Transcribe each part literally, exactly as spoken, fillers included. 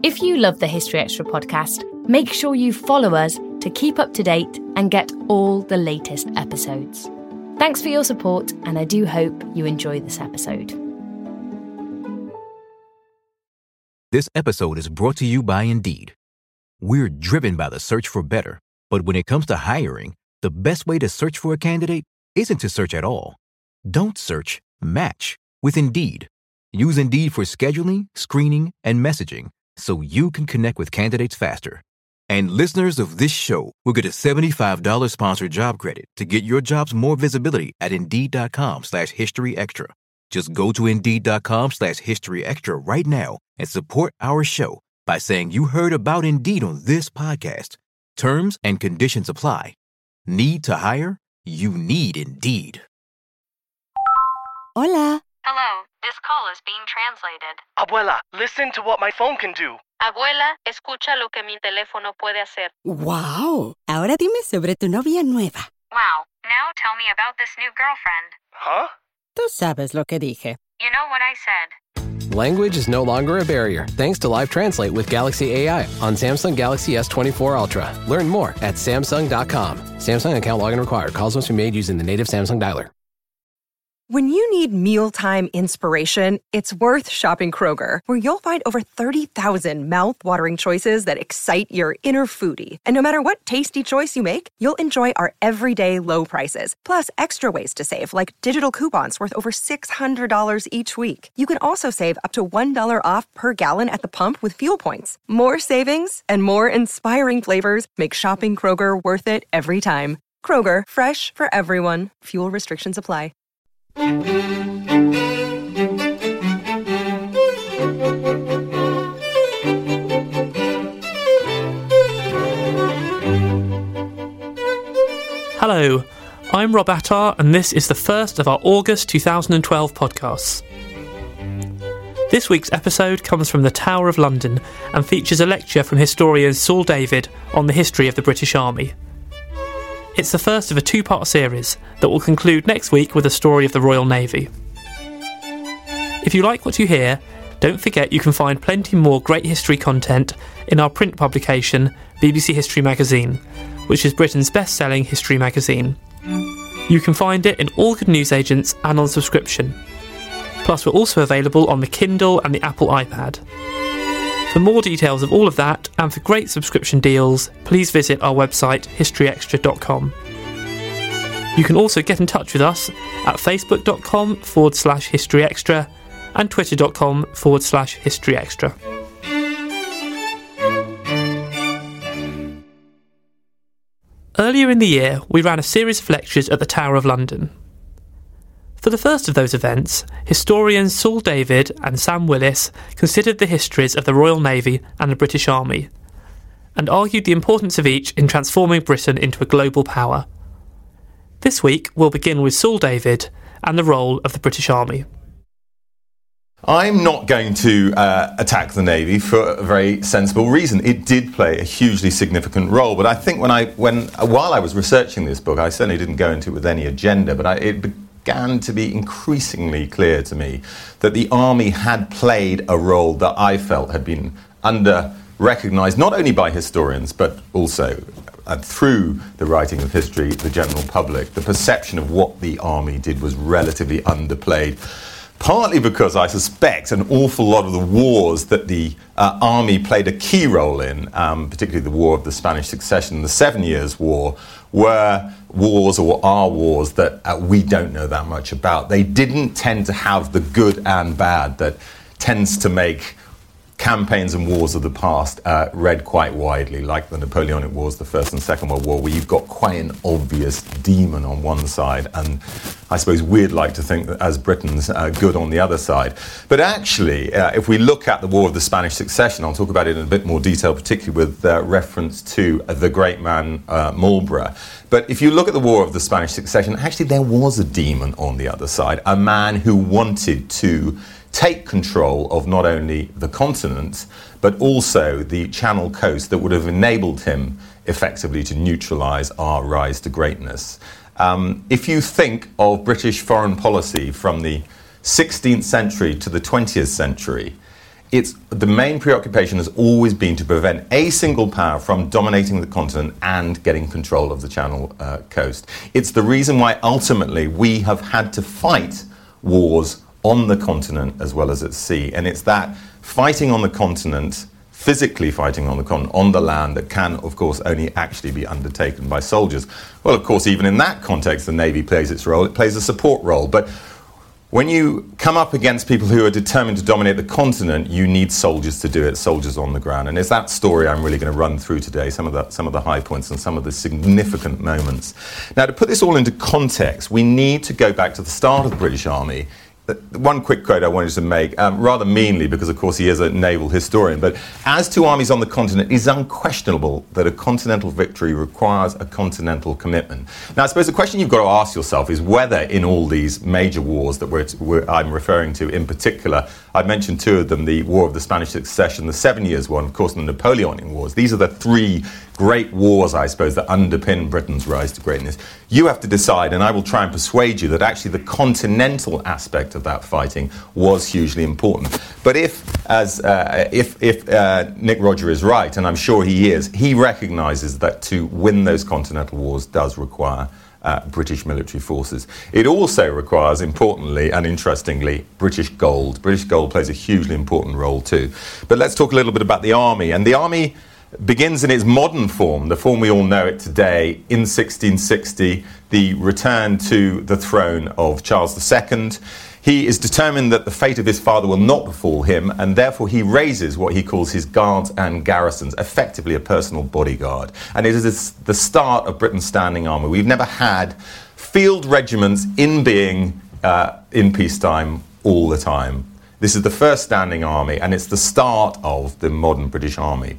If you love the History Extra podcast, make sure you follow us to keep up to date and get all the latest episodes. Thanks for your support, and I do hope you enjoy this episode. This episode is brought to you by Indeed. We're driven by the search for better, but when it comes to hiring, the best way to search for a candidate isn't to search at all. Don't search, match with Indeed. Use Indeed for scheduling, screening, and messaging so you can connect with candidates faster. And listeners of this show will get a seventy-five dollars sponsored job credit to get your jobs more visibility at Indeed.com slash History Extra. Just go to Indeed.com slash History Extra right now and support our show by saying you heard about Indeed on this podcast. Terms and conditions apply. Need to hire? You need Indeed. Hola. Hello, this call is being translated. Abuela, listen to what my phone can do. Abuela, escucha lo que mi teléfono puede hacer. Wow. Ahora dime sobre tu novia nueva. Wow, now tell me about this new girlfriend. Huh? Tú sabes lo que dije. You know what I said. Language is no longer a barrier thanks to Live Translate with Galaxy A I on Samsung Galaxy S twenty-four Ultra. Learn more at Samsung dot com. Samsung account login required. Calls must be made using the native Samsung dialer. When you need mealtime inspiration, it's worth shopping Kroger, where you'll find over thirty thousand mouth-watering choices that excite your inner foodie. And no matter what tasty choice you make, you'll enjoy our everyday low prices, plus extra ways to save, like digital coupons worth over six hundred dollars each week. You can also save up to one dollar off per gallon at the pump with fuel points. More savings and more inspiring flavors make shopping Kroger worth it every time. Kroger, fresh for everyone. Fuel restrictions apply. Hello, I'm Rob Attar, and this is the first of our August twenty twelve podcasts. This week's episode comes from the Tower of London and features a lecture from historian Saul David on the history of the British Army. It's the first of a two-part series that will conclude next week with a story of the Royal Navy. If you like what you hear, don't forget you can find plenty more great history content in our print publication, B B C History Magazine, which is Britain's best-selling history magazine. You can find it in all good newsagents and on subscription. Plus, we're also available on the Kindle and the Apple iPad. For more details of all of that, and for great subscription deals, please visit our website, history extra dot com. You can also get in touch with us at facebook.com forward slash historyextra and twitter.com forward slash historyextra. Earlier in the year, we ran a series of lectures at the Tower of London. For the first of those events, historians Saul David and Sam Willis considered the histories of the Royal Navy and the British Army, and argued the importance of each in transforming Britain into a global power. This week, we'll begin with Saul David and the role of the British Army. I'm not going to uh, attack the Navy for a very sensible reason. It did play a hugely significant role, but I think when I, when while I was researching this book, I certainly didn't go into it with any agenda, but I, it began to be increasingly clear to me that the Army had played a role that I felt had been under-recognised, not only by historians, but also uh, through the writing of history, the general public. The perception of what the Army did was relatively underplayed, partly because I suspect an awful lot of the wars that the uh, Army played a key role in, um, particularly the War of the Spanish Succession, the Seven Years' War, were wars or are wars that uh, we don't know that much about. They didn't tend to have the good and bad that tends to make campaigns and wars of the past uh, read quite widely, like the Napoleonic Wars, the First and Second World War, where you've got quite an obvious demon on one side, and I suppose we'd like to think that as Britons, uh, good on the other side. But actually, uh, if we look at the War of the Spanish Succession, I'll talk about it in a bit more detail, particularly with uh, reference to uh, the great man uh, Marlborough. But if you look at the War of the Spanish Succession, actually there was a demon on the other side, a man who wanted to take control of not only the continent, but also the Channel coast that would have enabled him effectively to neutralise our rise to greatness. Um, if you think of British foreign policy from the sixteenth century to the twentieth century, it's the main preoccupation has always been to prevent a single power from dominating the continent and getting control of the Channel uh, coast. It's the reason why ultimately we have had to fight wars on the continent as well as at sea. And it's that fighting on the continent, physically fighting on the continent, on the land, that can, of course, only actually be undertaken by soldiers. Well, of course, even in that context, the Navy plays its role. It plays a support role. But when you come up against people who are determined to dominate the continent, you need soldiers to do it, soldiers on the ground. And it's that story I'm really going to run through today, some of the, some of the high points and some of the significant moments. Now, to put this all into context, we need to go back to the start of the British Army. One quick quote I wanted to make, um, rather meanly, because of course he is a naval historian, but as to armies on the continent, it is unquestionable that a continental victory requires a continental commitment. Now, I suppose the question you've got to ask yourself is whether in all these major wars that we're, we're, I'm referring to in particular, I've mentioned two of them, the War of the Spanish Succession, the Seven Years' War, and of course the Napoleonic Wars. These are the three great wars, I suppose, that underpin Britain's rise to greatness. You have to decide, and I will try and persuade you that actually the continental aspect of that fighting was hugely important. But if, as uh, if, if uh, Nick Rodger is right, and I'm sure he is, he recognises that to win those continental wars does require Uh, British military forces. It also requires, importantly and interestingly, British gold. British gold plays a hugely important role too. But let's talk a little bit about the army. And the army begins in its modern form, the form we all know it today, in sixteen sixty, the return to the throne of Charles the Second. He is determined that the fate of his father will not befall him, and therefore he raises what he calls his guards and garrisons, effectively a personal bodyguard. And it is the start of Britain's standing army. We've never had field regiments in being uh, in peacetime all the time. This is the first standing army, and it's the start of the modern British Army.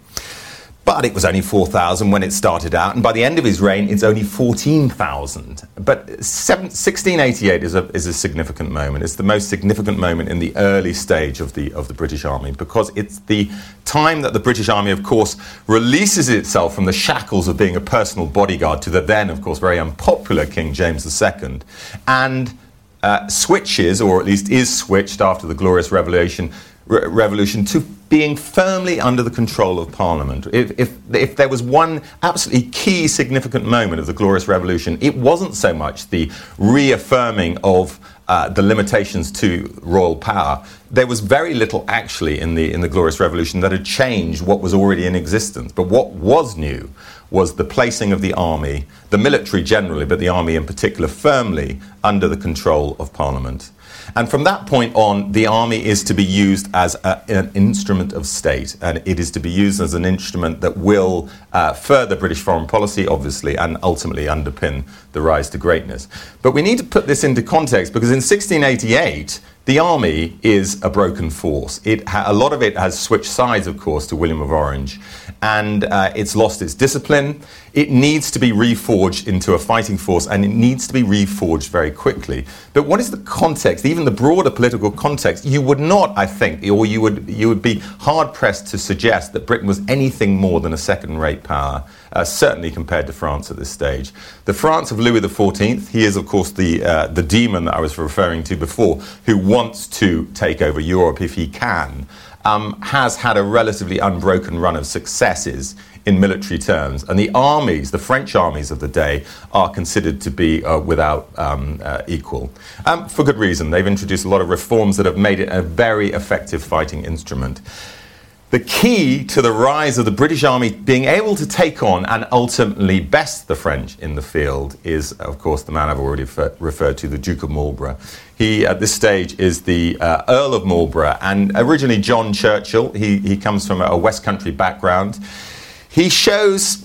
But it was only four thousand when it started out, and by the end of his reign, it's only fourteen thousand. But sixteen eighty-eight is a, is a significant moment. It's the most significant moment in the early stage of the, of the British Army, because it's the time that the British Army, of course, releases itself from the shackles of being a personal bodyguard to the then, of course, very unpopular King James the Second, and uh, switches, or at least is switched after the Glorious Revolution, Re- revolution to being firmly under the control of Parliament. If, if, if there was one absolutely key significant moment of the Glorious Revolution, it wasn't so much the reaffirming of uh, the limitations to royal power. There was very little actually in the, in the Glorious Revolution that had changed what was already in existence. But what was new was the placing of the army, the military generally, but the army in particular, firmly under the control of Parliament. And from that point on, the army is to be used as a, an instrument of state, and it is to be used as an instrument that will uh, further British foreign policy, obviously, and ultimately underpin the rise to greatness. But we need to put this into context, because in sixteen eighty-eight, the army is a broken force. It ha- a lot of it has switched sides, of course, to William of Orange, and uh, it's lost its discipline. It needs to be reforged into a fighting force, and it needs to be reforged very quickly. But what is the context, even the broader political context? You would not, I think, or you would you would be hard-pressed to suggest that Britain was anything more than a second-rate power, uh, certainly compared to France at this stage. The France of Louis the fourteenth, he is, of course, the uh, the demon that I was referring to before, who wants to take over Europe if he can, um, has had a relatively unbroken run of successes in military terms. And the armies, the French armies of the day, are considered to be uh, without um, uh, equal. Um, for good reason. They've introduced a lot of reforms that have made it a very effective fighting instrument. The key to the rise of the British Army being able to take on and ultimately best the French in the field is, of course, the man I've already refer- referred to, the Duke of Marlborough. He, at this stage, is the uh, Earl of Marlborough, and originally John Churchill. He, he comes from a West Country background. He shows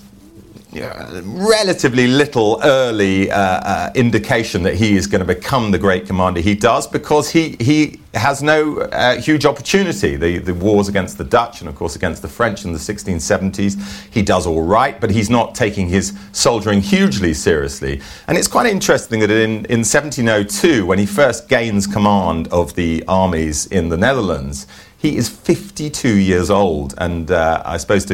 uh, relatively little early uh, uh, indication that he is going to become the great commander he does, because he, he has no uh, huge opportunity. The, the wars against the Dutch and, of course, against the French in the sixteen seventies, he does all right, but he's not taking his soldiering hugely seriously. And it's quite interesting that in, in seventeen oh two, when he first gains command of the armies in the Netherlands, he is fifty-two years old. And uh, I suppose to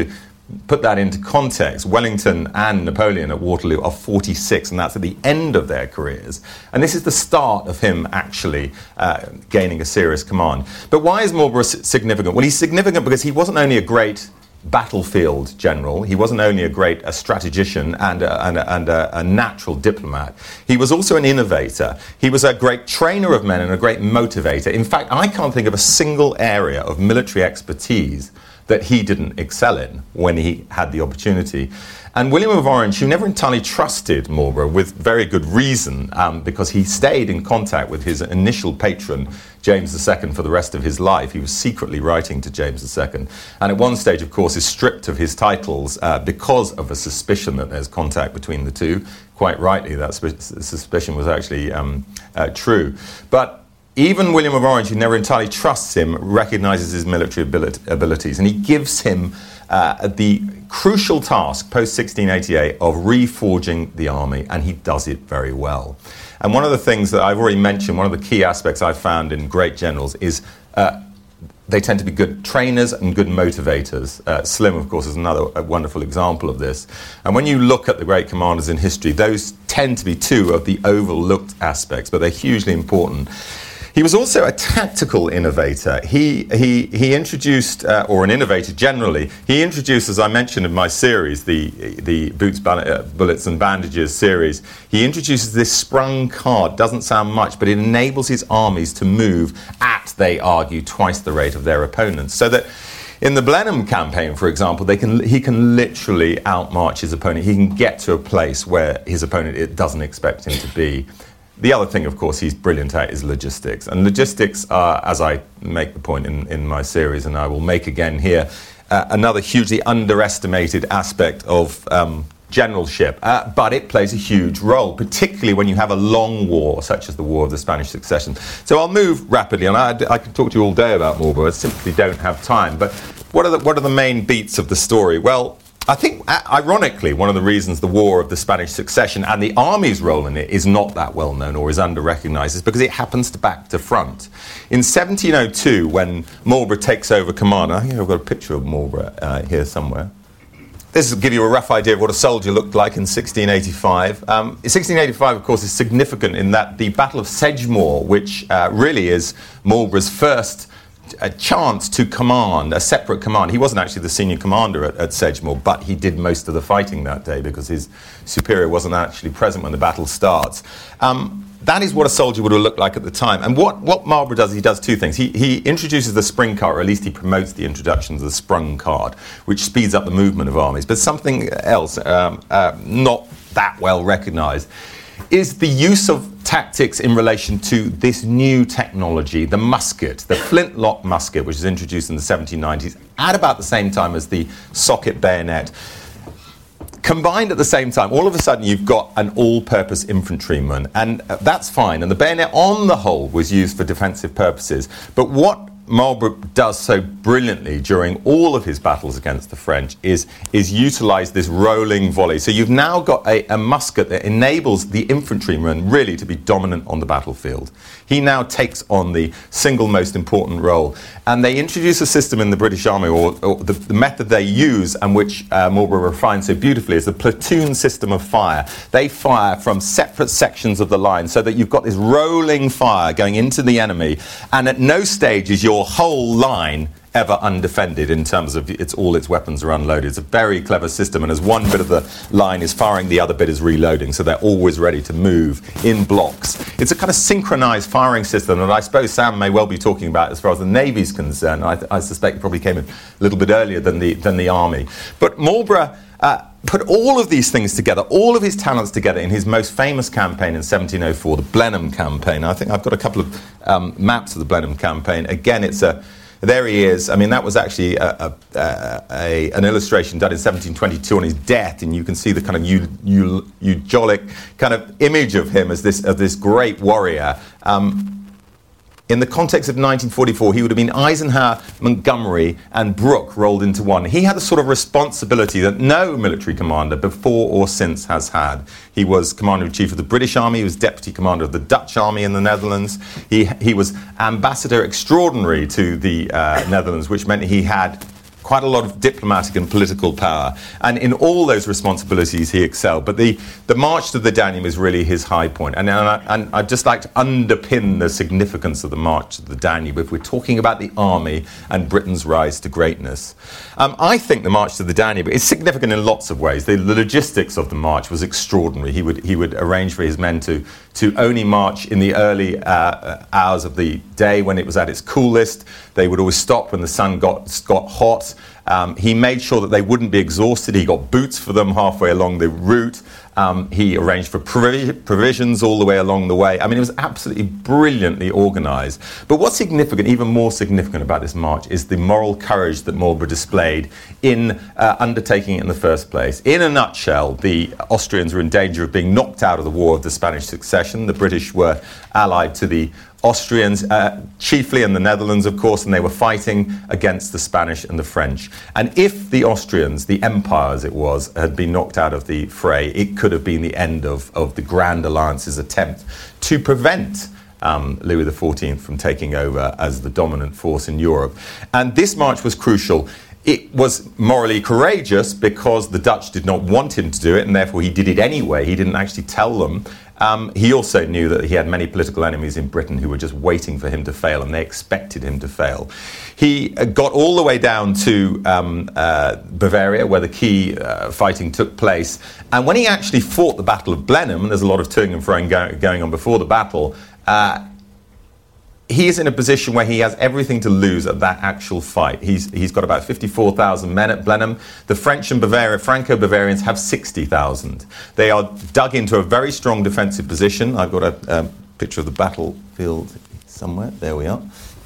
put that into context, Wellington and Napoleon at Waterloo are forty-six, and that's at the end of their careers. And this is the start of him actually uh, gaining a serious command. But why is Marlborough significant? Well, he's significant because he wasn't only a great battlefield general, he wasn't only a great a strategician and, a, and, a, and a, a natural diplomat, he was also an innovator. He was a great trainer of men and a great motivator. In fact, I can't think of a single area of military expertise that he didn't excel in when he had the opportunity. And William of Orange, who never entirely trusted Marlborough, with very good reason, um, because he stayed in contact with his initial patron, James the Second, for the rest of his life. He was secretly writing to James the Second. And at one stage, of course, is stripped of his titles uh, because of a suspicion that there's contact between the two. Quite rightly, that sp- suspicion was actually um, uh, true. But even William of Orange, who never entirely trusts him, recognises his military ability, abilities, and he gives him uh, the crucial task, post sixteen eighty-eight, of reforging the army, and he does it very well. And one of the things that I've already mentioned, one of the key aspects I've found in great generals is uh, they tend to be good trainers and good motivators. Uh, Slim, of course, is another a wonderful example of this. And when you look at the great commanders in history, those tend to be two of the overlooked aspects, but they're hugely important. He was also a tactical innovator. He he he introduced, uh, or an innovator generally, he introduced, as I mentioned in my series, the the Boots, Bullets and Bandages series, he introduces this sprung card. Doesn't sound much, but it enables his armies to move at, they argue, twice the rate of their opponents. So that in the Blenheim campaign, for example, they can he can literally outmarch his opponent. He can get to a place where his opponent it doesn't expect him to be. The other thing, of course, he's brilliant at is logistics. And logistics are, as I make the point in, in my series, and I will make again here, uh, another hugely underestimated aspect of um, generalship. Uh, but it plays a huge role, particularly when you have a long war, such as the War of the Spanish Succession. So I'll move rapidly, and I, I can talk to you all day about Marlborough. I simply don't have time. But what are the, what are the main beats of the story? Well, I think, ironically, one of the reasons the War of the Spanish Succession and the army's role in it is not that well known or is under-recognised is because it happens to back to front. In seventeen oh two, when Marlborough takes over command, I think I've got a picture of Marlborough uh, here somewhere. This will give you a rough idea of what a soldier looked like in sixteen eighty-five. Um, sixteen eighty-five, of course, is significant in that the Battle of Sedgemoor, which uh, really is Marlborough's first a chance to command, a separate command. He wasn't actually the senior commander at, at Sedgemoor, but he did most of the fighting that day because his superior wasn't actually present when the battle starts. Um, that is what a soldier would have looked like at the time. And what, what Marlborough does, he does two things. He, he introduces the spring card, or at least he promotes the introduction of the sprung card, which speeds up the movement of armies. But something else, um, uh, not that well recognised, is the use of tactics in relation to this new technology, the musket, the flintlock musket, which was introduced in the seventeen nineties at about the same time as the socket bayonet. Combined at the same time, all of a sudden you've got an all-purpose infantryman, and that's fine. And the bayonet, on the whole, was used for defensive purposes. But what Marlborough does so brilliantly during all of his battles against the French is, is utilise this rolling volley. So you've now got a, a musket that enables the infantryman really to be dominant on the battlefield. He now takes on the single most important role. And they introduce a system in the British Army, or, or the, the method they use, and which uh, Marlborough refined so beautifully, is the platoon system of fire. They fire from separate sections of the line so that you've got this rolling fire going into the enemy, and at no stage is your whole line ever undefended in terms of it's all its weapons are unloaded. It's a very clever system, and as one bit of the line is firing, the other bit is reloading, so they're always ready to move in blocks. It's a kind of synchronized firing system that I suppose Sam may well be talking about as far as the Navy's concerned. I, I suspect it probably came in a little bit earlier than the than the Army. But Marlborough uh, put all of these things together, all of his talents together in his most famous campaign in seventeen oh four, the Blenheim campaign. I think I've got a couple of um, maps of the Blenheim campaign. Again, it's a There he is. I mean, that was actually a, a, a, an illustration done in seventeen twenty-two on his death, and you can see the kind of eu, eu, eugenic kind of image of him as this of this great warrior. Um, in the context of nineteen forty-four, he would have been Eisenhower, Montgomery, and Brooke rolled into one. He had a sort of responsibility that no military commander before or since has had. He was Commander-in-Chief of the British Army. He was Deputy Commander of the Dutch Army in the Netherlands. He he was Ambassador Extraordinary to the uh, Netherlands, which meant he had quite a lot of diplomatic and political power. And in all those responsibilities, he excelled. But the, the march to the Danube is really his high point. And, and, I, and I'd just like to underpin the significance of the march to the Danube if we're talking about the army and Britain's rise to greatness. Um, I think the march to the Danube is significant in lots of ways. The, the logistics of the march was extraordinary. He would, he would arrange for his men to, to only march in the early uh, hours of the day when it was at its coolest. They would always stop when the sun got, got hot. Um, he made sure that they wouldn't be exhausted. He got boots for them halfway along the route. Um, he arranged for provi- provisions all the way along the way. I mean, it was absolutely brilliantly organised. But what's significant, even more significant about this march, is the moral courage that Marlborough displayed in uh, undertaking it in the first place. In a nutshell, the Austrians were in danger of being knocked out of the War of the Spanish Succession. The British were allied to the Austrians, uh, chiefly in the Netherlands, of course, and they were fighting against the Spanish and the French. And if the Austrians, the empire as it was, had been knocked out of the fray, it could have been the end of, of the Grand Alliance's attempt to prevent um, Louis the fourteenth from taking over as the dominant force in Europe. And this march was crucial. It was morally courageous because the Dutch did not want him to do it, and therefore he did it anyway. He didn't actually tell them. Um, he also knew that he had many political enemies in Britain who were just waiting for him to fail, and they expected him to fail. He uh, got all the way down to um, uh, Bavaria, where the key uh, fighting took place. And when he actually fought the Battle of Blenheim, and there's a lot of toing and froing go- going on before the battle, uh, he is in a position where he has everything to lose at that actual fight. He's he's got about fifty-four thousand men at Blenheim. The French and Bavaria, Franco-Bavarians have sixty thousand. They are dug into a very strong defensive position. I've got a um, picture of the battlefield somewhere. There we are.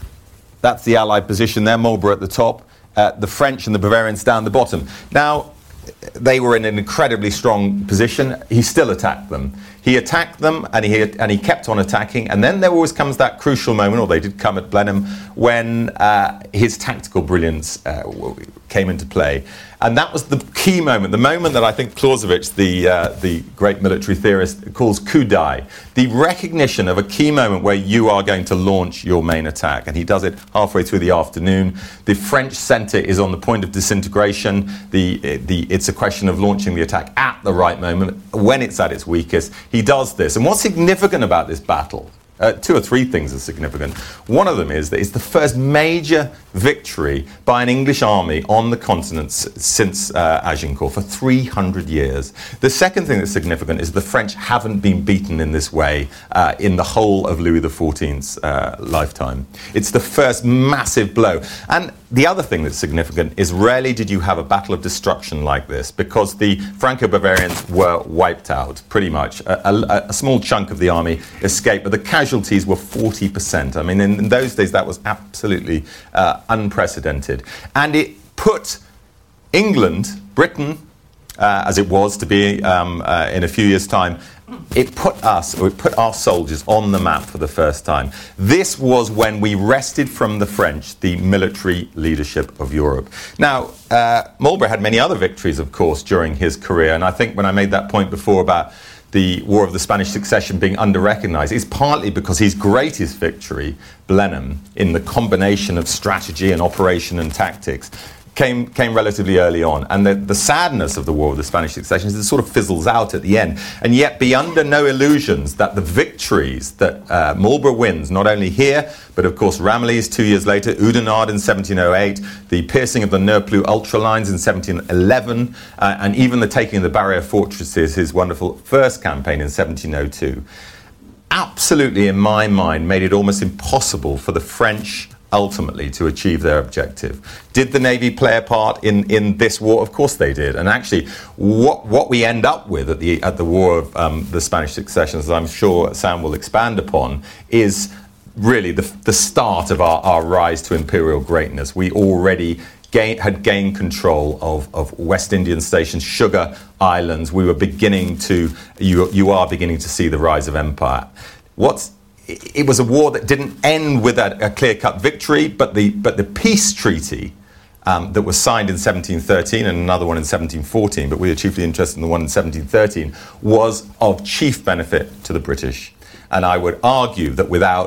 That's the Allied position there, Marlborough at the top, uh, the French and the Bavarians down the bottom. Now, they were in an incredibly strong position. He still attacked them. He attacked them, and he and he kept on attacking. And then there always comes that crucial moment, or they did come at Blenheim, when uh, his tactical brilliance uh, came into play. And that was the key moment, the moment that I think Clausewitz, the uh, the great military theorist, calls coup d'œil, the recognition of a key moment where you are going to launch your main attack. And he does it halfway through the afternoon. The French centre is on the point of disintegration. The the it's a question of launching the attack at the right moment, when it's at its weakest. He does this. And what's significant about this battle? Uh, two or three things are significant. One of them is that it's the first major victory by an English army on the continent s- since uh, Agincourt for three hundred years. The second thing that's significant is the French haven't been beaten in this way uh, in the whole of Louis the fourteenth's uh, lifetime. It's the first massive blow. And the other thing that's significant is rarely did you have a battle of destruction like this, because the Franco-Bavarians were wiped out, pretty much. A, a, a small chunk of the army escaped, but the casualties were forty percent. I mean, in, in those days, that was absolutely uh, unprecedented. And it put England, Britain, uh, as it was to be um, uh, in a few years' time, it put us, or it put our soldiers on the map for the first time. This was when we wrested from the French the military leadership of Europe. Now, uh, Marlborough had many other victories, of course, during his career, and I think when I made that point before about the War of the Spanish Succession being under-recognised, it's partly because his greatest victory, Blenheim, in the combination of strategy and operation and tactics, Came, came relatively early on. And the, the sadness of the War of the Spanish Succession is it sort of fizzles out at the end. And yet be under no illusions that the victories that uh, Marlborough wins, not only here, but of course Ramillies two years later, Oudenarde in seventeen oh eight, the piercing of the Neur-Plus ultralines in seventeen eleven, uh, and even the taking of the barrier fortresses, his wonderful first campaign in seventeen oh two, absolutely, in my mind, made it almost impossible for the French ultimately to achieve their objective. Did the Navy play a part in, in this war? Of course they did. And actually, what what we end up with at the at the War of um, the Spanish Succession, as I'm sure Sam will expand upon, is really the, the start of our, our rise to imperial greatness. We already gain, had gained control of, of West Indian stations, Sugar Islands. We were beginning to, you, you are beginning to see the rise of empire. What's It was a war that didn't end with a, a clear-cut victory, but the but the peace treaty um, that was signed in seventeen thirteen and another one in seventeen fourteen, but we are chiefly interested in the one in seventeen thirteen, was of chief benefit to the British. And I would argue that without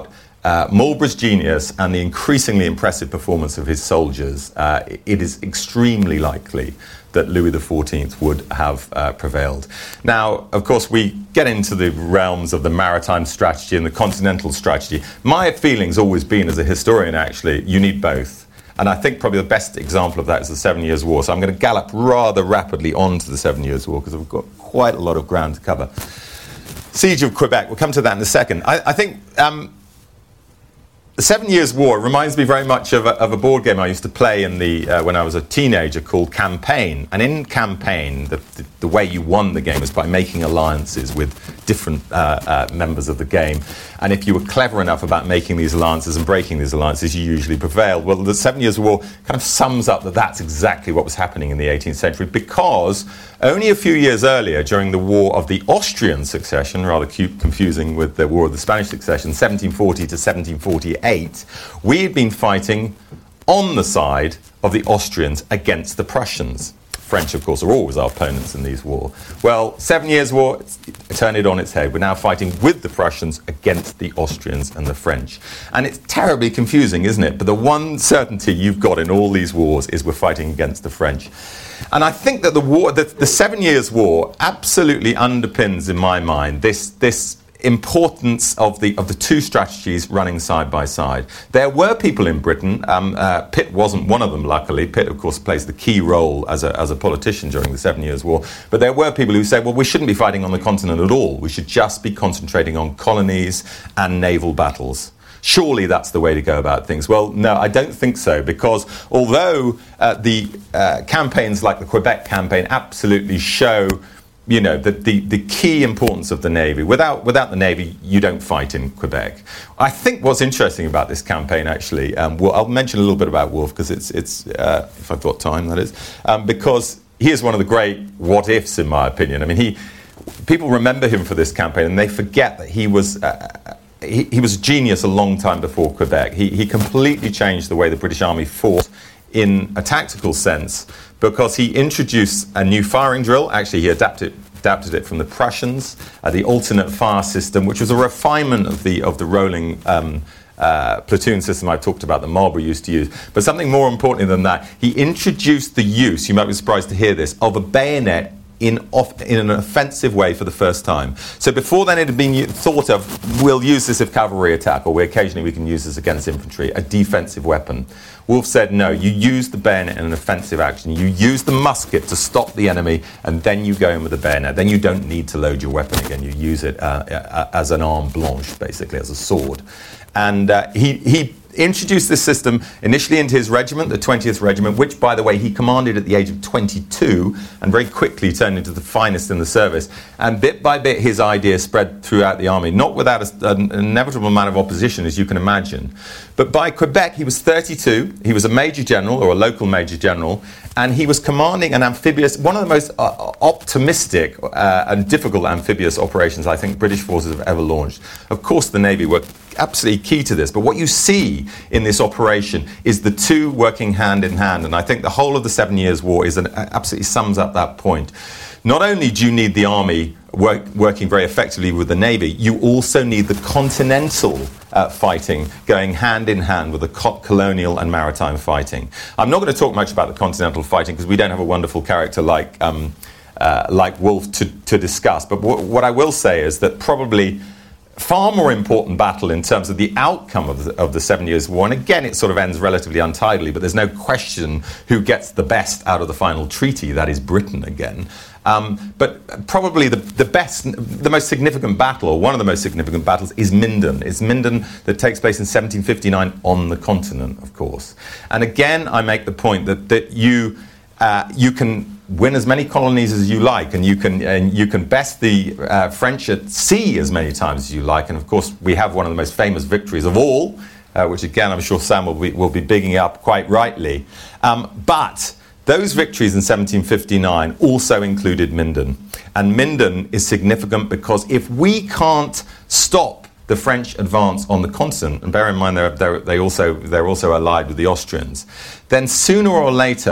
uh, Marlborough's genius and the increasingly impressive performance of his soldiers, uh, it is extremely likely that Louis the fourteenth would have uh, prevailed. Now, of course, we get into the realms of the maritime strategy and the continental strategy. My feeling's always been, as a historian, actually, you need both. And I think probably the best example of that is the Seven Years' War. So I'm going to gallop rather rapidly onto the Seven Years' War because we've got quite a lot of ground to cover. Siege of Quebec, we'll come to that in a second. I, I think um, the Seven Years' War reminds me very much of a, of a board game I used to play in the uh, when I was a teenager called Campaign. And in Campaign, the, the, the way you won the game was by making alliances with different uh, uh, members of the game. And if you were clever enough about making these alliances and breaking these alliances, you usually prevailed. Well, the Seven Years' War kind of sums up that that's exactly what was happening in the eighteenth century, because only a few years earlier, during the War of the Austrian Succession, rather cute, confusing with the War of the Spanish Succession, seventeen forty to seventeen forty-eight, we had been fighting on the side of the Austrians against the Prussians. French, of course, are always our opponents in these wars. Well, Seven Years' War, turn it on its head. We're now fighting with the Prussians against the Austrians and the French. And it's terribly confusing, isn't it? But the one certainty you've got in all these wars is we're fighting against the French. And I think that the war, the, the Seven Years' War absolutely underpins, in my mind, this this importance of the of the two strategies running side by side. There were people in Britain, um, uh, Pitt wasn't one of them, luckily. Pitt, of course, plays the key role as a, as a politician during the Seven Years' War. But there were people who said, well, we shouldn't be fighting on the continent at all. We should just be concentrating on colonies and naval battles. Surely that's the way to go about things. Well, no, I don't think so, because although uh, the uh, campaigns like the Quebec campaign absolutely show, you know, the, the, the key importance of the Navy. Without without the Navy, you don't fight in Quebec. I think what's interesting about this campaign, actually, um, well, I'll mention a little bit about Wolfe, because it's, it's uh, if I've got time, that is, um, because he is one of the great what-ifs, in my opinion. I mean, he people remember him for this campaign, and they forget that he was... Uh, He, he was a genius a long time before Quebec. He, he completely changed the way the British Army fought in a tactical sense, because he introduced a new firing drill. Actually, he adapted adapted it from the Prussians, uh, the alternate fire system, which was a refinement of the of the rolling um, uh, platoon system I talked about that Marlborough used to use. But something more importantly than that, he introduced the use, you might be surprised to hear this, of a bayonet in off, in an offensive way for the first time. So before then it had been thought of, we'll use this if cavalry attack, or we occasionally we can use this against infantry, a defensive weapon. Wolfe said, no, you use the bayonet in an offensive action. You use the musket to stop the enemy, and then you go in with the bayonet. Then you don't need to load your weapon again. You use it uh, as an arme blanche, basically, as a sword. And uh, he... he introduced this system initially into his regiment, the twentieth Regiment, which, by the way, he commanded at the age of twenty-two and very quickly turned into the finest in the service. And bit by bit, his idea spread throughout the army, not without a, an inevitable amount of opposition, as you can imagine. But by Quebec, he was thirty-two. He was a major general, or a local major general, and he was commanding an amphibious, one of the most uh, optimistic uh, and difficult amphibious operations I think British forces have ever launched. Of course, the Navy were absolutely key to this, but what you see in this operation is the two working hand in hand, and I think the whole of the Seven Years' War is an, absolutely sums up that point. Not only do you need the army work, working very effectively with the Navy, you also need the continental uh, fighting going hand in hand with the co- colonial and maritime fighting. I'm not going to talk much about the continental fighting because we don't have a wonderful character like um, uh, like Wolfe to, to discuss, but w- what I will say is that probably far more important battle in terms of the outcome of the, of the Seven Years' War, and again it sort of ends relatively untidily, but there's no question who gets the best out of the final treaty, that is Britain again. Um, but probably the, the best, the most significant battle, or one of the most significant battles, is Minden. It's Minden that takes place in seventeen fifty-nine on the continent, of course. And again, I make the point that, that you uh, you can win as many colonies as you like, and you can and you can best the uh, French at sea as many times as you like. And of course, we have one of the most famous victories of all, uh, which again I'm sure Sam will be will be bigging up quite rightly. Um, but those victories in seventeen fifty-nine also included Minden, and Minden is significant because if we can't stop the French advance on the continent, and bear in mind they're, they're, they also they're also allied with the Austrians, then sooner or later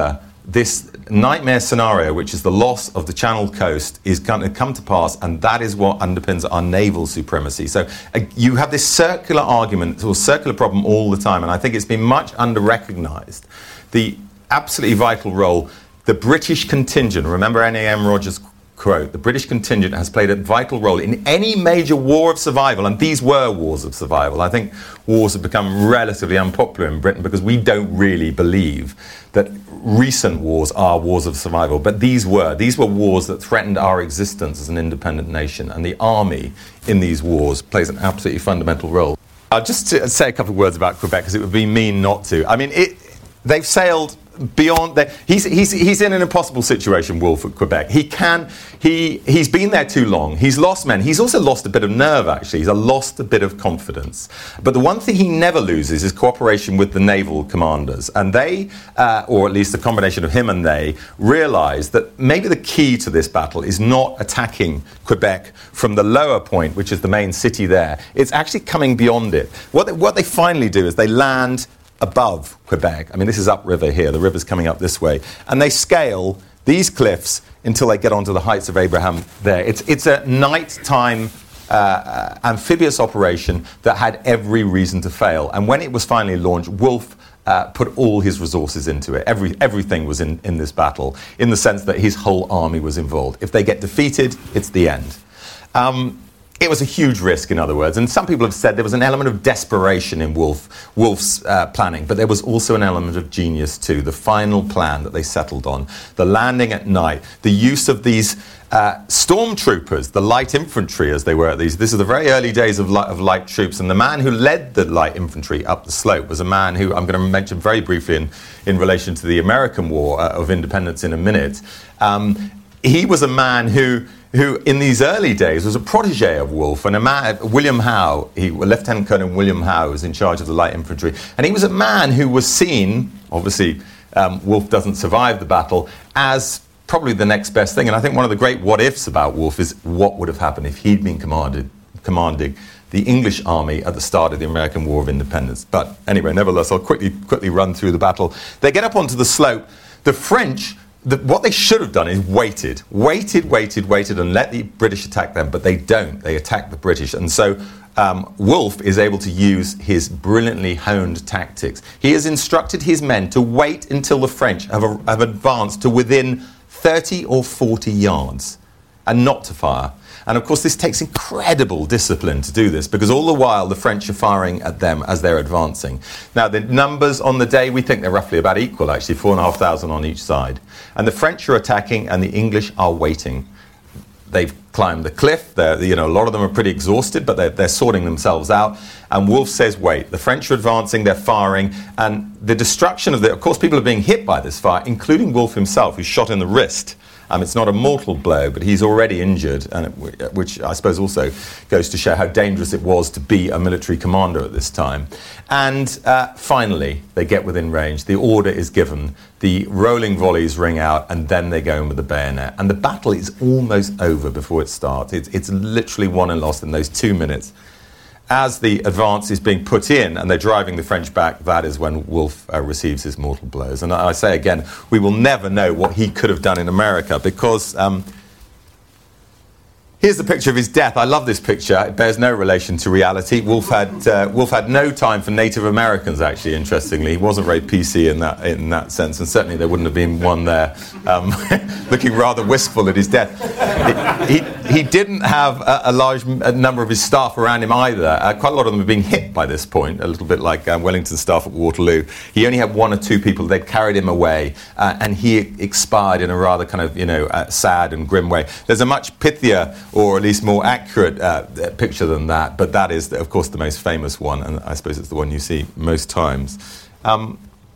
this nightmare scenario, which is the loss of the Channel coast, is going to come to pass, and that is what underpins our naval supremacy. So uh, you have this circular argument or circular problem all the time, and I think it's been much under-recognised. The absolutely vital role the British contingent, remember N A M Rogers' quote, the British contingent has played a vital role in any major war of survival, and these were wars of survival. I think wars have become relatively unpopular in Britain because we don't really believe that recent wars are wars of survival, but these were. These were wars that threatened our existence as an independent nation, and the army in these wars plays an absolutely fundamental role. Uh, just to say a couple of words about Quebec, because it would be mean not to. I mean, it, they've sailed beyond that. He's, he's, he's in an impossible situation, Wolfe, at Quebec. He can, he, he's been there too long. He's lost men. He's also lost a bit of nerve, actually. He's lost a bit of confidence. But the one thing he never loses is cooperation with the naval commanders. And they, uh, or at least a combination of him and they, realise that maybe the key to this battle is not attacking Quebec from the lower point, which is the main city there. It's actually coming beyond it. What they, what they finally do is they land above Quebec. I mean, this is upriver here. The river's coming up this way. And they scale these cliffs until they get onto the Heights of Abraham there. It's, it's a nighttime uh, uh, amphibious operation that had every reason to fail. And when it was finally launched, Wolfe uh, put all his resources into it. Every, everything was in, in this battle, in the sense that his whole army was involved. If they get defeated, it's the end. Um, It was a huge risk, in other words, and some people have said there was an element of desperation in Wolfe, Wolfe's uh, planning, but there was also an element of genius too. The final plan that they settled on, the landing at night, the use of these uh, stormtroopers, the light infantry as they were at these. This is the very early days of light, of light troops, and the man who led the light infantry up the slope was a man who I'm going to mention very briefly in, in relation to the American War uh, of Independence in a minute. Um, he was a man who who in these early days was a protege of Wolfe, and a man, William Howe, he, Lieutenant Colonel William Howe was in charge of the light infantry, and he was a man who was seen, obviously um, Wolfe doesn't survive the battle, as probably the next best thing. And I think one of the great what-ifs about Wolfe is what would have happened if he'd been commanded, commanding the English army at the start of the American War of Independence. But anyway, nevertheless, I'll quickly, quickly run through the battle. They get up onto the slope. The French... The, what they should have done is waited, waited, waited, waited, and let the British attack them, but they don't. They attack the British. And so um, Wolfe is able to use his brilliantly honed tactics. He has instructed his men to wait until the French have, a, have advanced to within thirty or forty yards and not to fire. And of course, this takes incredible discipline to do this, because all the while the French are firing at them as they're advancing. Now, the numbers on the day, we think they're roughly about equal, actually, four and a half thousand on each side. And the French are attacking, and the English are waiting. They've climbed the cliff. They're, you know, a lot of them are pretty exhausted, but they're, they're sorting themselves out. And Wolfe says, wait. The French are advancing, they're firing, and the destruction of the... Of course, people are being hit by this fire, including Wolfe himself, who's shot in the wrist. Um, it's not a mortal blow, but he's already injured, and it, which I suppose also goes to show how dangerous it was to be a military commander at this time. And uh, finally, they get within range. The order is given. The rolling volleys ring out, and then they go in with the bayonet. And the battle is almost over before it starts. It's, it's literally won and lost in those two minutes. As the advance is being put in and they're driving the French back, that is when Wolfe uh, receives his mortal blows. And I say again, we will never know what he could have done in America, because um, here's the picture of his death. I love this picture. It bears no relation to reality. Wolfe had uh, Wolfe had no time for Native Americans, actually, interestingly. He wasn't very P C in that in that sense, and certainly there wouldn't have been one there um, looking rather wistful at his death. He, he, he didn't have a, a large a number of his staff around him either. Uh, quite a lot of them have been hit by this point, a little bit like um, Wellington's staff at Waterloo. He only had one or two people. They'd carried him away, uh, and he expired in a rather kind of, you know, uh, sad and grim way. There's a much pithier, or at least more accurate uh, picture than that, but that is, of course, the most famous one, and I suppose it's the one you see most times. Um,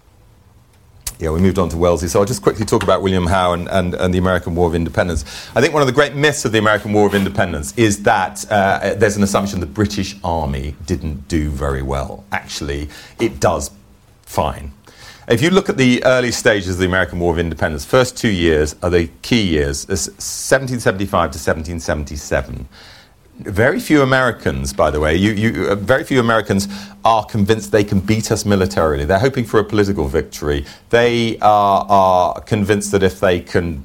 yeah, we moved on to Wellesley, so I'll just quickly talk about William Howe and, and, and the American War of Independence. I think one of the great myths of the American War of Independence is that uh, there's an assumption the British Army didn't do very well. Actually, it does fine. If you look at the early stages of the American War of Independence, first two years are the key years, seventeen seventy-five to seventeen seventy-seven. very few Americans, by the way, you, you, uh, very few Americans are convinced they can beat us militarily. They're hoping for a political victory. They are, are convinced that if they can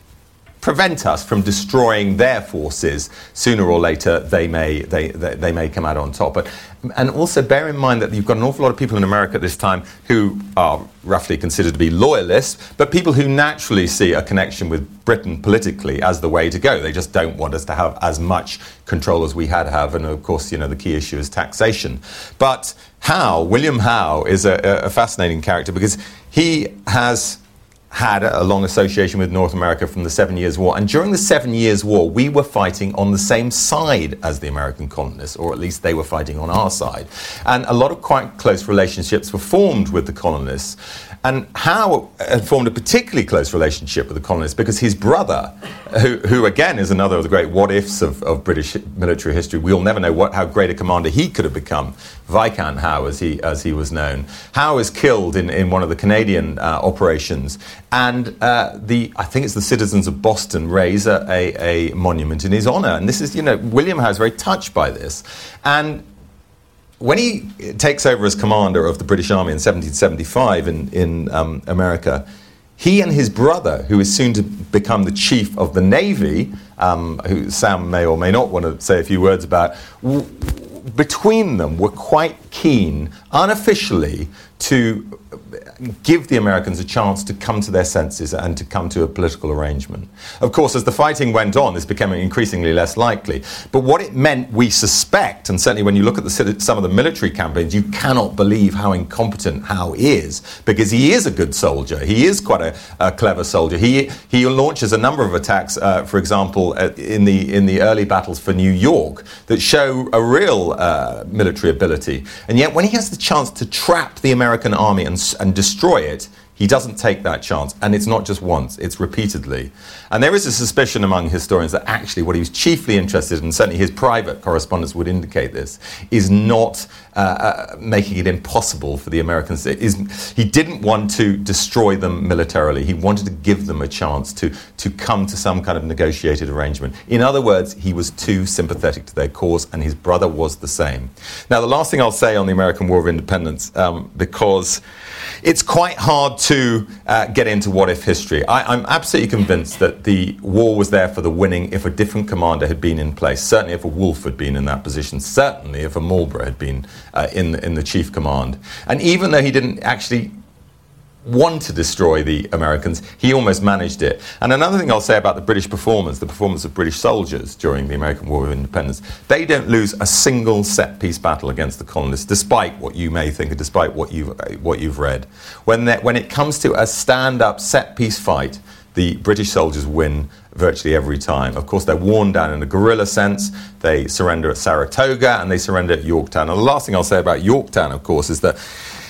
prevent us from destroying their forces, sooner or later they may they, they, they may come out on top. But and also bear in mind that you've got an awful lot of people in America at this time who are roughly considered to be loyalists, but people who naturally see a connection with Britain politically as the way to go. They just don't want us to have as much control as we had have, and of course, you know, the key issue is taxation. But Howe, William Howe, is a, a fascinating character because he has had a long association with North America from the Seven Years' War. And during the Seven Years' War, we were fighting on the same side as the American colonists, or at least they were fighting on our side. And a lot of quite close relationships were formed with the colonists. And Howe had formed a particularly close relationship with the colonists because his brother, who, who again is another of the great what-ifs of, of British military history, we'll never know what, how great a commander he could have become, Viscount Howe, as he, as he was known. Howe is killed in, in one of the Canadian uh, operations, and uh, the I think it's the citizens of Boston raise a, a, a monument in his honour. And this is, you know, William Howe is very touched by this. And when he takes over as commander of the British Army in seventeen seventy-five in, in um, America, he and his brother, who is soon to become the chief of the Navy, um, who Sam may or may not want to say a few words about, w- between them were quite keen, unofficially, to give the Americans a chance to come to their senses and to come to a political arrangement. Of course, as the fighting went on, this became increasingly less likely. But what it meant, we suspect, and certainly when you look at the, some of the military campaigns, you cannot believe how incompetent Howe is, because he is a good soldier. He is quite a, a clever soldier. He he launches a number of attacks, uh, for example, uh, in the in the early battles for New York, that show a real uh, military ability. And yet, when he has the chance to trap the American army and and destroy it, he doesn't take that chance. And it's not just once, it's repeatedly. And there is a suspicion among historians that actually what he was chiefly interested in, certainly his private correspondence would indicate this, is not uh, uh, making it impossible for the Americans. It is, he didn't want to destroy them militarily. He wanted to give them a chance to, to come to some kind of negotiated arrangement. In other words, he was too sympathetic to their cause, and his brother was the same. Now, the last thing I'll say on the American War of Independence, um, because it's quite hard to uh, get into what-if history. I, I'm absolutely convinced that the war was there for the winning if a different commander had been in place. Certainly if a Wolfe had been in that position. Certainly if a Marlborough had been uh, in, in the chief command. And even though he didn't actually want to destroy the Americans, he almost managed it. And another thing I'll say about the British performance, the performance of British soldiers during the American War of Independence, they don't lose a single set-piece battle against the colonists, despite what you may think and despite what you've, what you've read. When, when it comes to a stand-up set-piece fight, the British soldiers win virtually every time. Of course, they're worn down in a guerrilla sense. They surrender at Saratoga and they surrender at Yorktown. And the last thing I'll say about Yorktown, of course, is that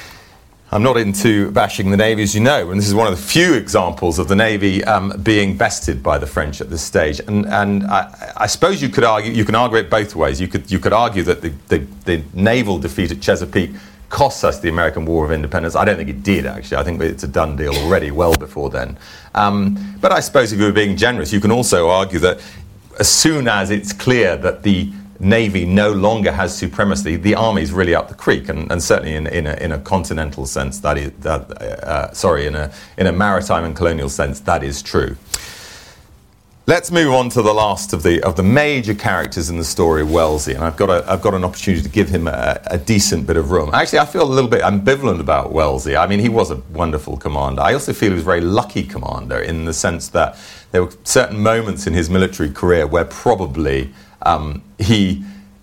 I'm not into bashing the Navy, as you know, and this is one of the few examples of the Navy um, being bested by the French at this stage. And, and I, I suppose you could argue, you can argue it both ways. You could you could argue that the, the, the naval defeat at Chesapeake cost us the American War of Independence. I don't think it did, actually. I think it's a done deal already, well before then. Um, but I suppose if you were being generous, you can also argue that as soon as it's clear that the Navy no longer has supremacy, the Army's really up the creek, and, and certainly in, in, a, in a continental sense, that is that. Uh, sorry, in a in a maritime and colonial sense, that is true. Let's move on to the last of the of the major characters in the story, Wellesley, and I've got a, I've got an opportunity to give him a, a decent bit of room. Actually, I feel a little bit ambivalent about Wellesley. I mean, he was a wonderful commander. I also feel he was a very lucky commander in the sense that there were certain moments in his military career where probably Um, he,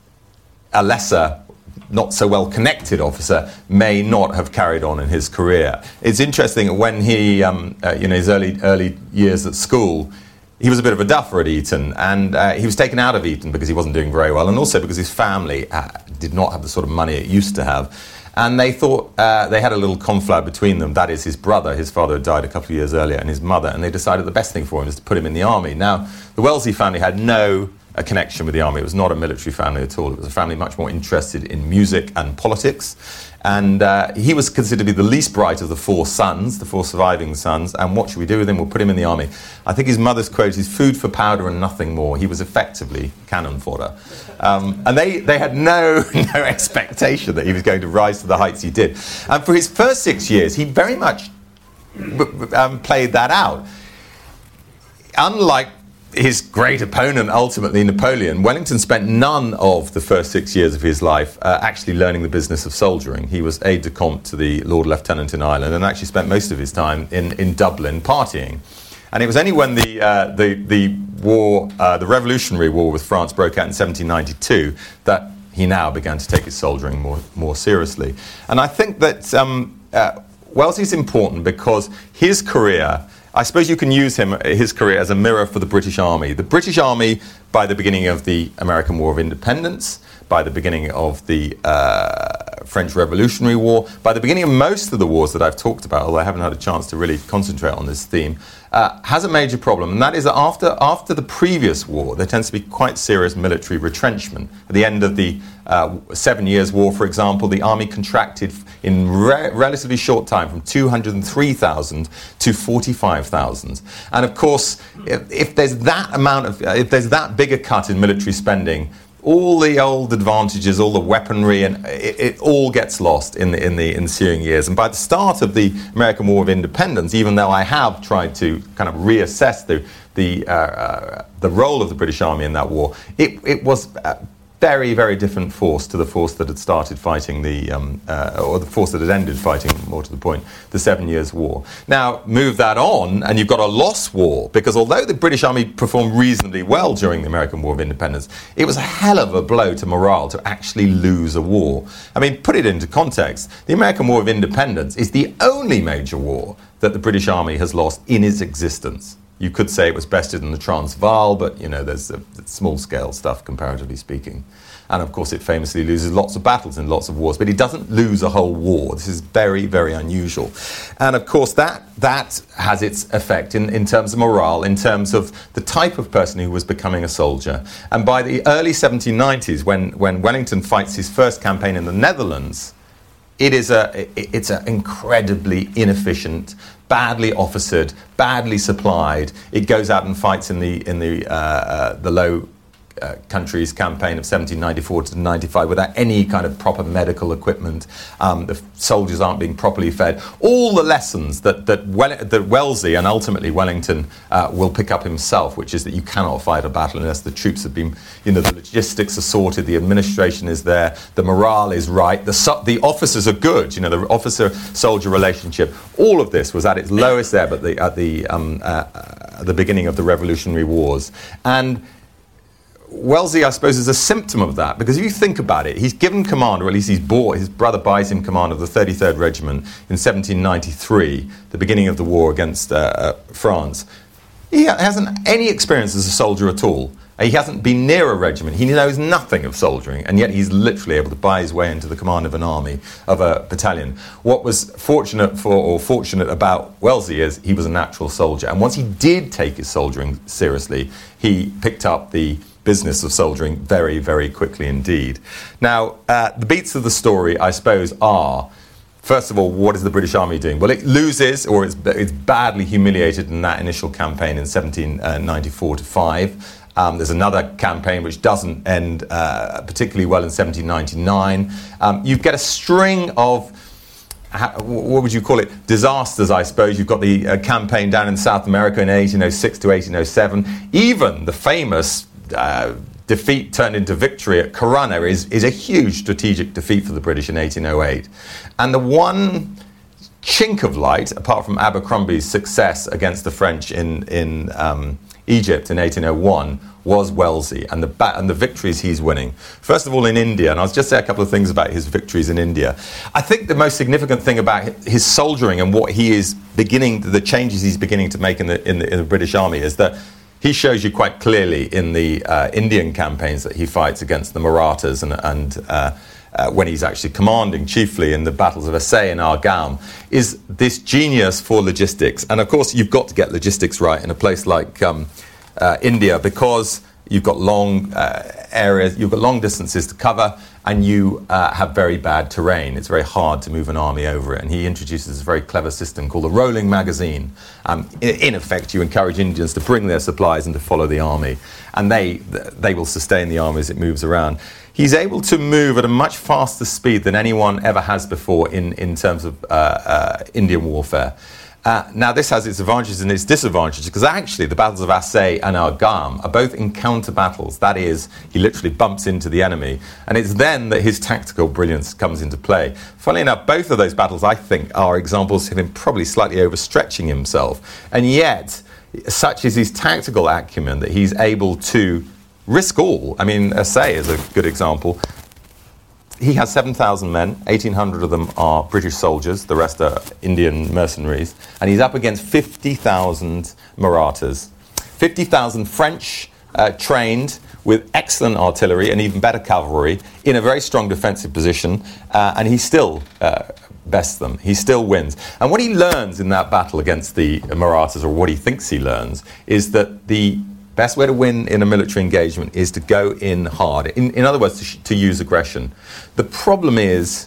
a lesser, not so well connected officer, may not have carried on in his career. It's interesting when he, um, uh, you know, his early early years at school, he was a bit of a duffer at Eton, and uh, he was taken out of Eton because he wasn't doing very well, and also because his family uh, did not have the sort of money it used to have. And they thought uh, they had a little conflict between them. That is, his brother, his father had died a couple of years earlier, and his mother, and they decided the best thing for him was to put him in the army. Now, the Wellesley family had no a connection with the army. It was not a military family at all. It was a family much more interested in music and politics. And uh, he was considered to be the least bright of the four sons, the four surviving sons. And what should we do with him? We'll put him in the army. I think his mother's quote is food for powder and nothing more. He was effectively cannon fodder. Um, and they, they had no, no expectation that he was going to rise to the heights he did. And for his first six years, he very much um, played that out. Unlike his great opponent, ultimately Napoleon, Wellington spent none of the first six years of his life uh, actually learning the business of soldiering. He was aide-de-camp to the Lord Lieutenant in Ireland and actually spent most of his time in, in Dublin partying. And it was only when the uh, the, the war, uh, the Revolutionary War with France broke out in seventeen ninety-two that he now began to take his soldiering more, more seriously. And I think that um, uh, Wellesley's important because his career, I suppose you can use him, his career, as a mirror for the British Army. The British Army, by the beginning of the American War of Independence, by the beginning of the uh, French Revolutionary War, by the beginning of most of the wars that I've talked about, although I haven't had a chance to really concentrate on this theme, uh, has a major problem. And that is that after, after the previous war, there tends to be quite serious military retrenchment. At the end of the uh, Seven Years' War, for example, the army contracted in re- relatively short time from two hundred three thousand to forty-five thousand. And of course, if, if there's that amount of, if there's that big a cut in military spending, all the old advantages, all the weaponry, and it, it all gets lost in the, in the ensuing years. And by the start of the American War of Independence, even though I have tried to kind of reassess the the uh, uh, the role of the British Army in that war, it, it was a very, very different force to the force that had started fighting the, um, uh, or the force that had ended fighting, more to the point, the Seven Years' War. Now, move that on, and you've got a lost war, because although the British Army performed reasonably well during the American War of Independence, it was a hell of a blow to morale to actually lose a war. I mean, put it into context, the American War of Independence is the only major war that the British Army has lost in its existence. You could say it was bested in the Transvaal, but, you know, there's a, small-scale stuff, comparatively speaking. And, of course, it famously loses lots of battles in lots of wars, but it doesn't lose a whole war. This is very, very unusual. And, of course, that that has its effect in, in terms of morale, in terms of the type of person who was becoming a soldier. And by the early seventeen nineties, when, when Wellington fights his first campaign in the Netherlands, it is a it's an incredibly inefficient, badly officered, badly supplied. It goes out and fights in the in the uh, uh, the Low uh, Countries campaign of seventeen ninety-four to ninety-five without any kind of proper medical equipment. Um, the soldiers aren't being properly fed. All the lessons that that, well, that Wellesley and ultimately Wellington uh, will pick up himself, which is that you cannot fight a battle unless the troops have been, you know, the logistics are sorted, the administration is there, the morale is right, the su- the officers are good, you know, the officer-soldier relationship. All of this was at its lowest ebb at the at the um, uh, at the beginning of the Revolutionary Wars. And Wellesley, I suppose, is a symptom of that, because if you think about it, he's given command, or at least he's bought, his brother buys him command of the thirty-third Regiment in seventeen ninety-three, the beginning of the war against uh, uh, France. He hasn't any experience as a soldier at all. He hasn't been near a regiment. He knows nothing of soldiering, and yet he's literally able to buy his way into the command of an army, of a battalion. What was fortunate for, or fortunate about Wellesley is he was a natural soldier. And once he did take his soldiering seriously, he picked up the business of soldiering very, very quickly indeed. Now, uh, the beats of the story, I suppose, are, first of all, what is the British Army doing? Well, it loses, or it's, it's badly humiliated in that initial campaign in seventeen ninety-four to five. Um, there's another campaign which doesn't end uh, particularly well in seventeen ninety-nine. Um, you get a string of, what would you call it, disasters, I suppose. You've got the uh, campaign down in South America in eighteen oh six to eighteen oh seven. Even the famous uh, defeat turned into victory at Corunna is, is a huge strategic defeat for the British in eighteen oh eight. And the one chink of light, apart from Abercrombie's success against the French in, in um, Egypt in eighteen oh one, was Wellesley and the ba- and the victories he's winning. First of all, in India, and I'll just say a couple of things about his victories in India. I think the most significant thing about his soldiering and what he is beginning, the changes he's beginning to make in the in the, in the British Army, is that he shows you quite clearly in the uh, Indian campaigns that he fights against the Marathas and, and uh, uh, when he's actually commanding, chiefly in the battles of Assaye and Argaum, is this genius for logistics. And of course, you've got to get logistics right in a place like um, uh, India, because you've got long uh, areas, you've got long distances to cover, and you uh, have very bad terrain. It's very hard to move an army over it. And he introduces a very clever system called a rolling magazine. Um, in, in effect, you encourage Indians to bring their supplies and to follow the army. And they, they will sustain the army as it moves around. He's able to move at a much faster speed than anyone ever has before in, in terms of uh, uh, Indian warfare. Uh, now, this has its advantages and its disadvantages, because actually the battles of Assaye and Agam are both encounter battles. That is, he literally bumps into the enemy, and it's then that his tactical brilliance comes into play. Funnily enough, both of those battles, I think, are examples of him probably slightly overstretching himself, and yet, such is his tactical acumen that he's able to risk all. I mean, Assaye is a good example. He has seven thousand men, eighteen hundred of them are British soldiers, the rest are Indian mercenaries, and he's up against fifty thousand Marathas. fifty thousand French uh, trained with excellent artillery and even better cavalry in a very strong defensive position, uh, and he still uh, bests them. He still wins. And what he learns in that battle against the Marathas, or what he thinks he learns, is that the best way to win in a military engagement is to go in hard. In, in other words, to, sh- to use aggression. The problem is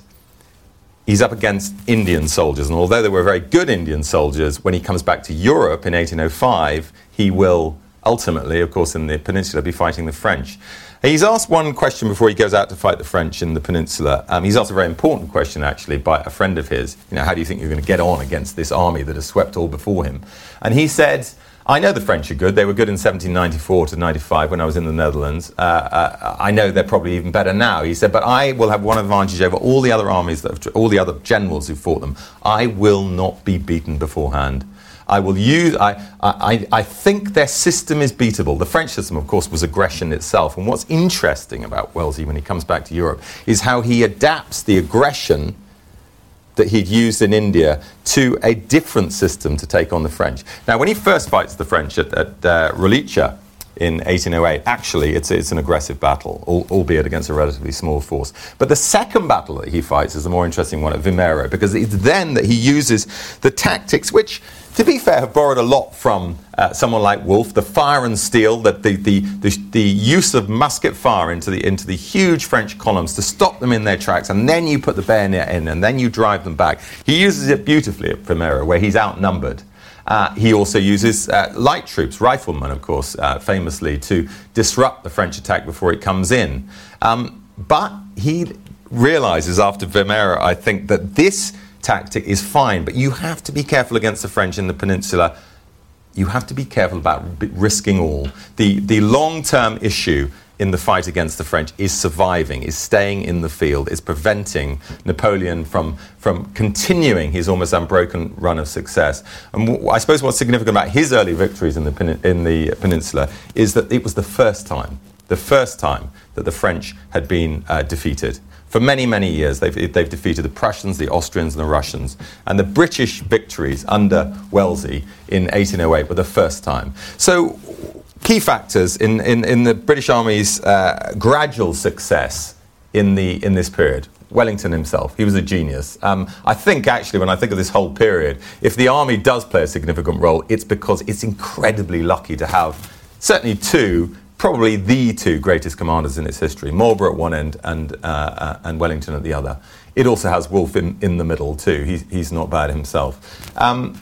he's up against Indian soldiers, and although they were very good Indian soldiers, when he comes back to Europe in eighteen oh five, he will ultimately, of course, in the peninsula, be fighting the French. He's asked one question before he goes out to fight the French in the peninsula. Um, he's asked a very important question, actually, by a friend of his. You know, how do you think you're going to get on against this army that has swept all before him? And he said, I know the French are good. They were good in seventeen ninety-four to ninety-five when I was in the Netherlands. Uh, uh, I know they're probably even better now. He said, but I will have one advantage over all the other armies, that have, all the other generals who fought them. I will not be beaten beforehand. I will use, I, I, I think their system is beatable. The French system, of course, was aggression itself. And what's interesting about Wellesley when he comes back to Europe is how he adapts the aggression that he'd used in India to a different system to take on the French. Now, when he first fights the French at, at uh, Rolicha in eighteen oh eight, actually, it's, it's an aggressive battle, al- albeit against a relatively small force. But the second battle that he fights is the more interesting one at Vimeiro, because it's then that he uses the tactics which, to be fair, have borrowed a lot from uh, someone like Wolfe, the fire and steel, that the, the, the, the use of musket fire into the, into the huge French columns to stop them in their tracks, and then you put the bayonet in, and then you drive them back. He uses it beautifully at Vimeiro, where he's outnumbered. Uh, he also uses uh, light troops, riflemen, of course, uh, famously, to disrupt the French attack before it comes in. Um, but he realizes after Vimeiro, I think, that this tactic is fine, but you have to be careful against the French in the peninsula. You have to be careful about b- risking all. The, the long-term issue in the fight against the French is surviving, is staying in the field, is preventing Napoleon from, from continuing his almost unbroken run of success. And w- I suppose what's significant about his early victories in the, pen- in the peninsula is that it was the first time, the first time that the French had been uh, defeated. For many, many years, they've, they've defeated the Prussians, the Austrians, and the Russians. And the British victories under Wellesley in eighteen oh eight were the first time. So, key factors in, in, in the British Army's uh, gradual success in the in this period. Wellington himself, he was a genius. Um, I think, actually, when I think of this whole period, if the Army does play a significant role, it's because it's incredibly lucky to have certainly two, probably the two greatest commanders in its history, Marlborough at one end and uh, uh, and Wellington at the other. It also has Wolfe in, in the middle too. He's, he's not bad himself. Um,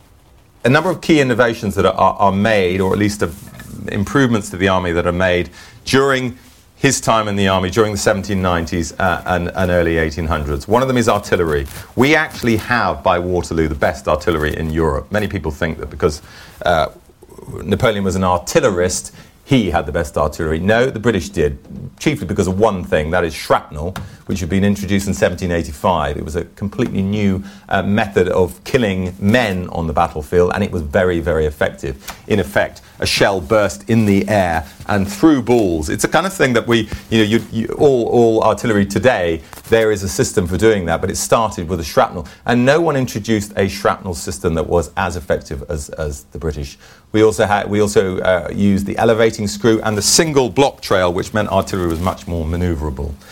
a number of key innovations that are, are, are made, or at least a, improvements to the Army that are made during his time in the Army, during the seventeen nineties uh, and, and early eighteen hundreds. One of them is artillery. We actually have, by Waterloo, the best artillery in Europe. Many people think that because uh, Napoleon was an artillerist, he had the best artillery. No, the British did, chiefly because of one thing, that is shrapnel, which had been introduced in seventeen eighty-five. It was a completely new uh, method of killing men on the battlefield, and it was very, very effective. In effect, a shell burst in the air and through balls. It's a kind of thing that we, you know, you, you, all, all artillery today, there is a system for doing that, but it started with a shrapnel. And no one introduced a shrapnel system that was as effective as, as the British. We also had, we also uh, used the elevating screw and the single block trail, which meant artillery was much more manoeuvrable.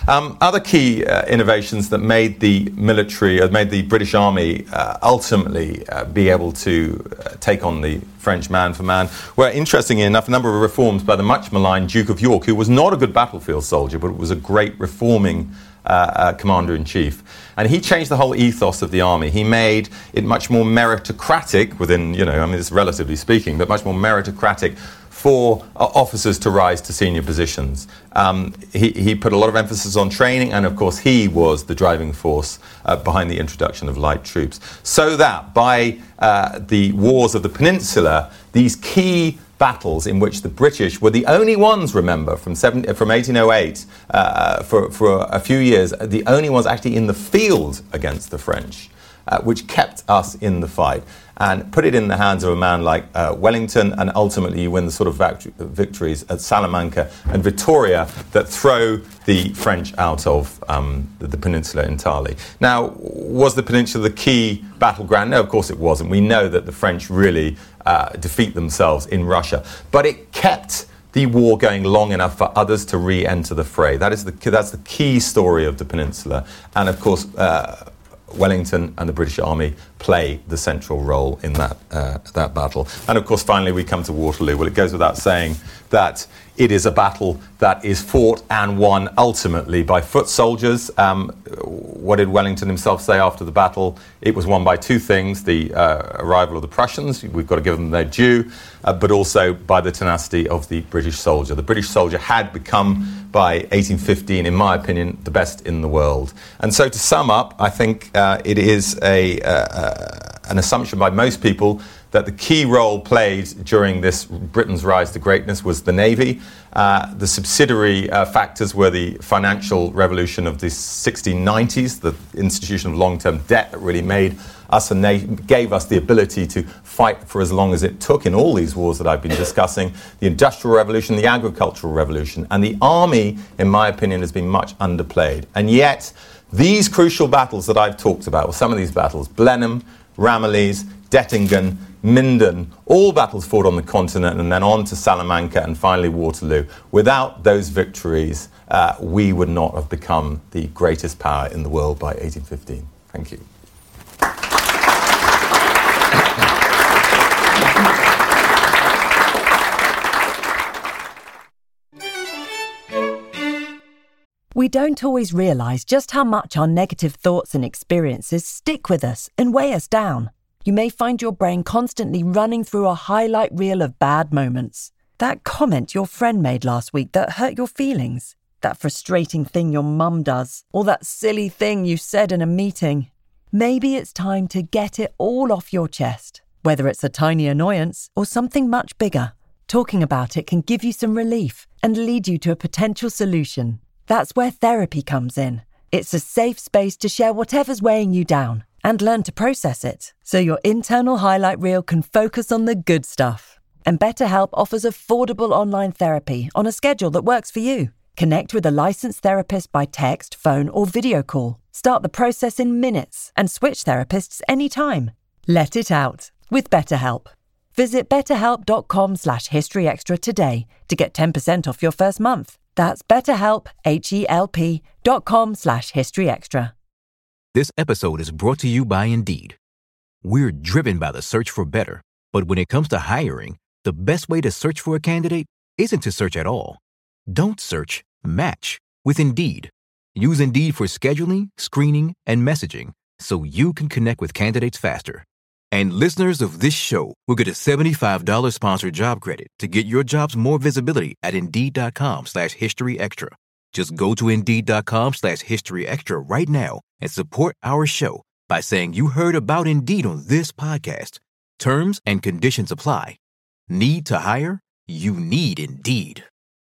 Um, other key uh, innovations that made the military, uh, made the British Army uh, ultimately uh, be able to uh, take on the French man for man were, interestingly enough, a number of reforms by the much maligned Duke of York, who was not a good battlefield soldier, but was a great reforming uh, uh, commander-in-chief. And he changed the whole ethos of the army. He made it much more meritocratic within, you know, I mean, it's relatively speaking, but much more meritocratic for uh, officers to rise to senior positions. Um, he, he put a lot of emphasis on training, and of course he was the driving force uh, behind the introduction of light troops. So that by uh, the wars of the Peninsula, these key battles in which the British were the only ones, remember, from, seven, from eighteen oh eight, uh, for, for a few years, the only ones actually in the field against the French, uh, which kept us in the fight. And put it in the hands of a man like uh, Wellington, and ultimately you win the sort of vact- victories at Salamanca and Vittoria that throw the French out of um, the, the peninsula entirely. Now, was the peninsula the key battleground? No, of course it wasn't. We know that the French really uh, defeat themselves in Russia. But it kept the war going long enough for others to re-enter the fray. That is the, that's the key story of the peninsula. And of course, uh, Wellington and the British Army play the central role in that uh, that battle. And of course, finally, we come to Waterloo. Well, it goes without saying that it is a battle that is fought and won ultimately by foot soldiers. Um, what did Wellington himself say after the battle? It was won by two things: the uh, arrival of the Prussians, we've got to give them their due, uh, but also by the tenacity of the British soldier. The British soldier had become, by eighteen fifteen, in my opinion, the best in the world. And so to sum up, I think uh, it is a uh, uh, an assumption by most people that the key role played during this Britain's rise to greatness was the Navy. Uh, the subsidiary uh, factors were the financial revolution of the sixteen nineties, the institution of long-term debt that really made us and na- gave us the ability to fight for as long as it took in all these wars that I've been discussing. The Industrial Revolution, the Agricultural Revolution, and the Army, in my opinion, has been much underplayed. And yet, these crucial battles that I've talked about, well, some of these battles, Blenheim, Ramillies, Dettingen, Minden, all battles fought on the continent and then on to Salamanca and finally Waterloo. Without those victories, uh, we would not have become the greatest power in the world by eighteen fifteen. Thank you. We don't always realise just how much our negative thoughts and experiences stick with us and weigh us down. You may find your brain constantly running through a highlight reel of bad moments. That comment your friend made last week that hurt your feelings. That frustrating thing your mum does. Or that silly thing you said in a meeting. Maybe it's time to get it all off your chest. Whether it's a tiny annoyance or something much bigger, talking about it can give you some relief and lead you to a potential solution. That's where therapy comes in. It's a safe space to share whatever's weighing you down and learn to process it, so your internal highlight reel can focus on the good stuff. And BetterHelp offers affordable online therapy on a schedule that works for you. Connect with a licensed therapist by text, phone, or video call. Start the process in minutes and switch therapists anytime. Let it out with BetterHelp. Visit betterhelp.com slash historyextra today to get ten percent off your first month. That's betterhelp, H-E-L-P dot com slash historyextra. This episode is brought to you by Indeed. We're driven by the search for better, but when it comes to hiring, the best way to search for a candidate isn't to search at all. Don't search, match with Indeed. Use Indeed for scheduling, screening, and messaging so you can connect with candidates faster. And listeners of this show will get a seventy-five dollars sponsored job credit to get your jobs more visibility at Indeed.com slash History Extra. Just go to Indeed.com slash History Extra right now and support our show by saying you heard about Indeed on this podcast. Terms and conditions apply. Need to hire? You need Indeed.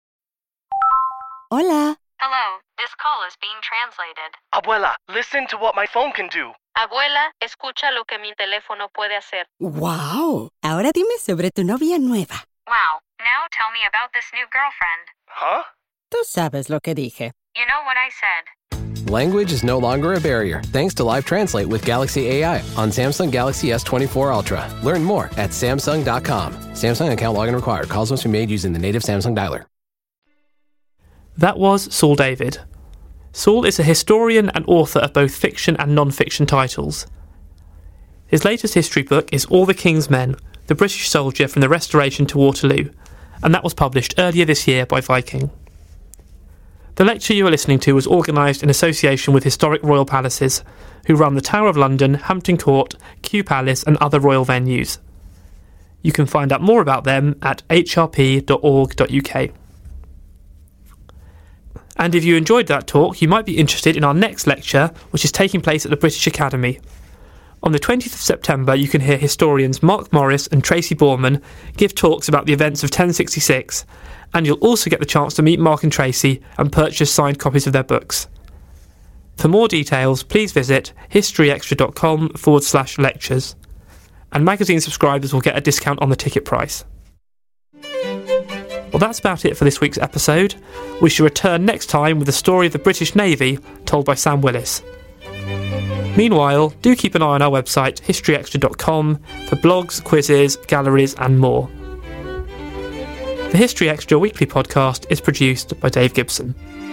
Hola. Hello, this call is being translated. Abuela, listen to what my phone can do. Abuela, escucha lo que mi teléfono puede hacer. ¡Wow! Ahora dime sobre tu novia nueva. Wow, now tell me about this new girlfriend. Huh? Tú sabes lo que dije. You know what I said. Language is no longer a barrier thanks to Live Translate with Galaxy A I on Samsung Galaxy S twenty-four Ultra. Learn more at Samsung dot com. Samsung account login required. Calls must be made using the native Samsung dialer. That was Saul David. Saul is a historian and author of both fiction and non-fiction titles. His latest history book is All the King's Men, the British Soldier from the Restoration to Waterloo, and that was published earlier this year by Viking. The lecture you are listening to was organised in association with Historic Royal Palaces, who run the Tower of London, Hampton Court, Kew Palace and other royal venues. You can find out more about them at h r p dot org dot u k. And if you enjoyed that talk, you might be interested in our next lecture, which is taking place at the British Academy. On the twentieth of September, you can hear historians Mark Morris and Tracy Borman give talks about the events of ten sixty-six, and you'll also get the chance to meet Mark and Tracy and purchase signed copies of their books. For more details, please visit historyextra.com forward slash lectures, and magazine subscribers will get a discount on the ticket price. Well, that's about it for this week's episode. We shall return next time with the story of the British Navy told by Sam Willis. Meanwhile, do keep an eye on our website, history extra dot com, for blogs, quizzes, galleries and more. The History Extra weekly podcast is produced by Dave Gibson.